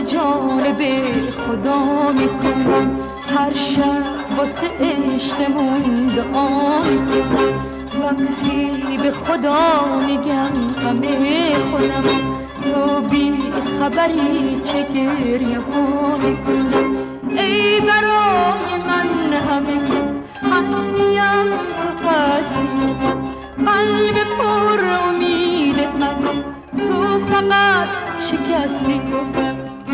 جانب خدا میکنم، هر شب واسه عشقمون دعا میکنم. وقتی به خدا میگم همه خودم، تو بی خبری چه گریه ها میکنم. ای برای من همه کس هستیم، تو هستی قلب پر امید من، تو فقط شکستی و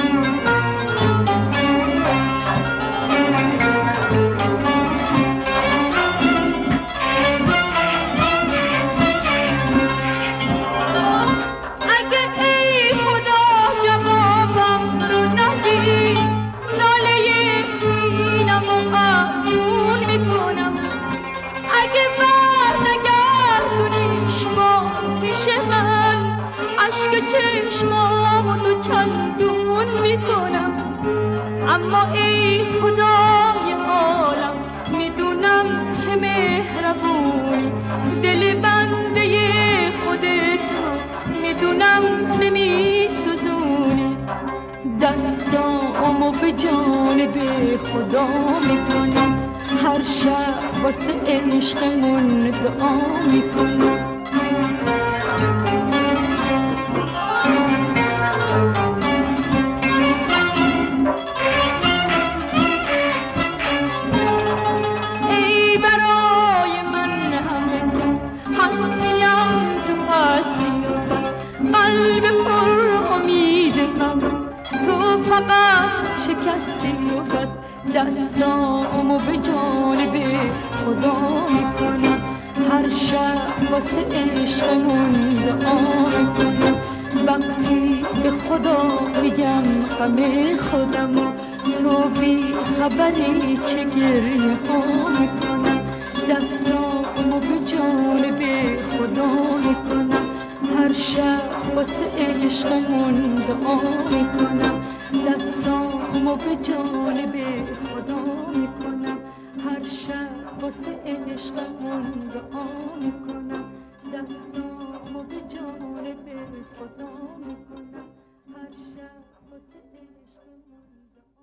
چشمامو چندون میکنم. اما ای خدای عالم، میدونم که مهربونی، دل بنده خودتو میدونم نمیسوزونی. دستامو به جانب خدا میکنم، هر شب واسه عشقمون دعا میکنم. قلب پر امید من، تو فقط شکستی و بس. دستامو به جانب خدا میکنم، هر شب واسه عشقمون دعا میکنم. وقتی به خدا میگم همه خودم، تو بی خبری چه گریه ها میکنم. دستامو به جانب خدا میکنم، هر شب واسه عشقمون دعا میکنم. دستامو به جانب خدا میکنم، هر شب واسه عشقمون دعا میکنم. دستامو به جانب خدا میکنم، هر شب واسه عشقمون دعا